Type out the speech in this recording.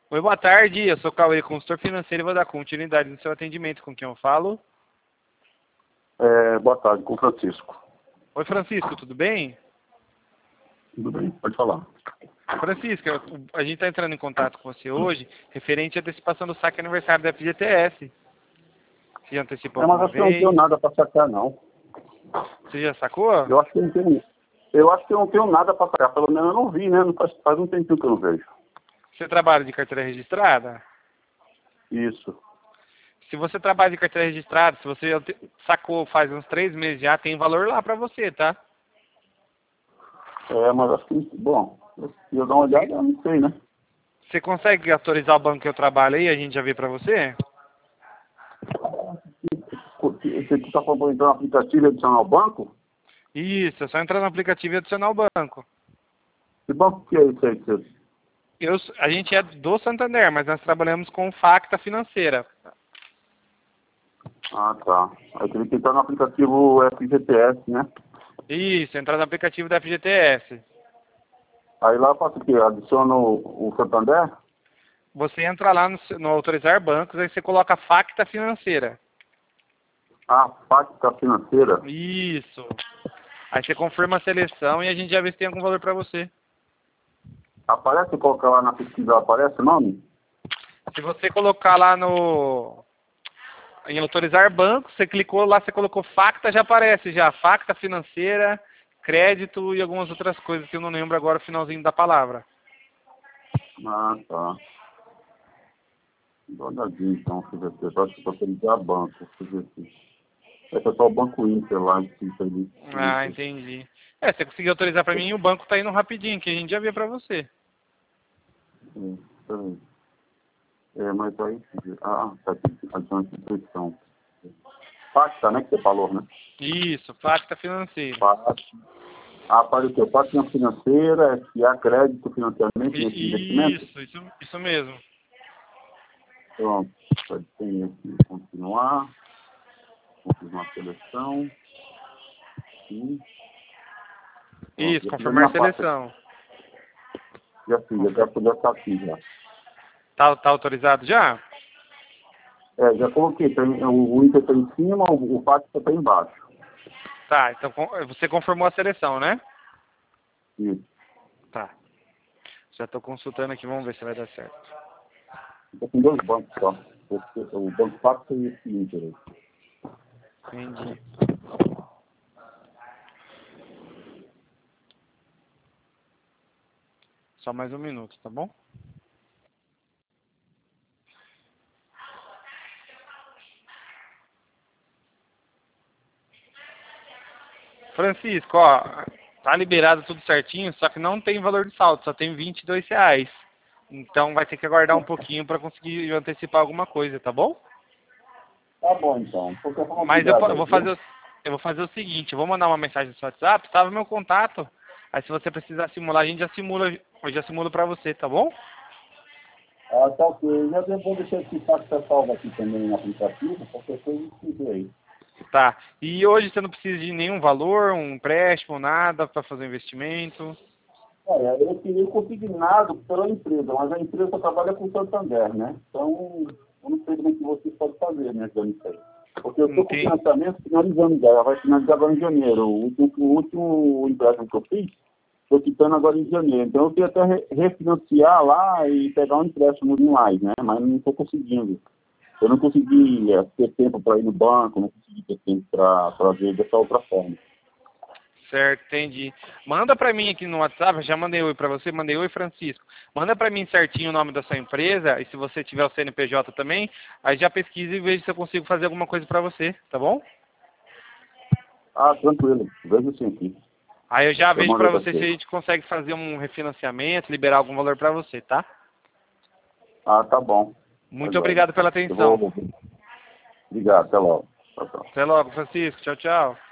Oi, boa tarde. Eu sou o Cauê, consultor financeiro, e vou dar continuidade no seu atendimento. Com quem eu falo? Boa tarde, com o Francisco. Oi, Francisco, tudo bem? Tudo bem? Pode falar. Francisco, a gente está entrando em contato com você hoje, referente à antecipação do saque aniversário da FGTS. Você já antecipou Mas alguma acho que eu não tenho vez? nada para sacar, não. Você já sacou? Eu acho que eu não tenho nada para sacar. Pelo menos eu não vi, né? Não faz um tempinho que eu não vejo. Você trabalha de carteira registrada? Isso. Se você trabalha de carteira registrada, se você sacou faz uns 3 meses já, tem valor lá para você, tá? Mas acho que, bom, se eu dar uma olhada, eu não sei, né? Você consegue autorizar o banco que eu trabalho aí, a gente já vê para você? Você está falando entrar no aplicativo e adicionar o banco? Isso, é só entrar no aplicativo e adicionar o banco. Que banco que é isso aí? A gente é do Santander, mas nós trabalhamos com Facta Financeira. Ah, tá. Aí teria que entrar no aplicativo FGTS, né? Isso, entrar no aplicativo da FGTS. Aí lá eu faço o quê? Adiciono o Santander? Você entra lá no Autorizar Bancos, aí você coloca Facta Financeira. Ah, Facta Financeira. Isso. Aí você confirma a seleção e a gente já vê se tem algum valor para você. Aparece, colocar lá na pesquisa, aparece o nome? Se você colocar lá em Autorizar Bancos, você clicou lá, você colocou Facta, já aparece já. Facta Financeira, crédito e algumas outras coisas que eu não lembro agora o finalzinho da palavra. Ah, tá. Dá uma olhadinha, então, CVC. Pode ser autorizar banco, CVC. É só o Banco Inter lá, ali. Ah, entendi. Você conseguiu autorizar para mim e o banco tá indo rapidinho, que a gente já vê para você. Peraí. Mas aí... tá aqui. Adição de instituição. Pacta, né, que você falou, né? Isso, Facta Financeira. Pacta. Apareceu Pacta Financeira, SA Crédito, Financiamento e Investimento. Isso mesmo. Pronto. Pode ter aqui. Continuar a seleção. Sim. Pronto, Isso, já fiz a confirmar minha a parte. seleção. Já fiz, já tá aqui já. Tá autorizado já? Já coloquei. O Inter está em cima, o Pacta está embaixo. Tá, então você confirmou a seleção, né? Isso. Tá. Já tô consultando aqui, vamos ver se vai dar certo. Estou com 2 bancos só. O Banco Pacta e esse Inter aí. Entendi. Só mais um minuto, tá bom? Francisco, ó, tá liberado tudo certinho, só que não tem valor de saldo, só tem R$ 22. Então vai ter que aguardar um pouquinho para conseguir antecipar alguma coisa, tá bom? Tá bom, então. Qualquer forma, Mas eu obrigado aí, vou viu? fazer o seguinte, eu vou mandar uma mensagem no seu WhatsApp, salve meu contato. Aí se você precisar simular, a gente já simula, eu já simulo para você, tá bom? Tá ok. Já vou deixar esse Pacta salvo aqui também no aplicativo, qualquer coisa que tiver aí. Tá. E hoje você não precisa de nenhum valor, um empréstimo, nada para fazer um investimento? Eu queria consignado pela empresa, mas a empresa só trabalha com o Santander, né? Então, eu não sei como é que vocês podem fazer, né, dando isso aí. Porque eu estou com o Entendi. financiamento finalizando já, vai finalizar agora em janeiro. O último empréstimo que eu fiz, estou quitando agora em janeiro. Então, eu queria até refinanciar lá e pegar um empréstimo de mais, né? Mas não estou conseguindo. Eu não consegui ter tempo para ir no banco, não consegui ter tempo para ver dessa outra forma. Certo, entendi. Manda pra mim aqui no WhatsApp, já mandei oi pra você, mandei oi Francisco. Manda pra mim certinho o nome da sua empresa e se você tiver o CNPJ também, aí já pesquisa e vejo se eu consigo fazer alguma coisa pra você, tá bom? Tranquilo. Vejo sim aqui. Aí eu já Eu vejo mandei pra para você se a você. gente consegue fazer um refinanciamento, liberar algum valor pra você, tá? Tá bom. Tá Muito joia. obrigado pela Eu atenção. vou... Obrigado, até logo. Tchau, tchau. Até logo, Francisco. Tchau, tchau.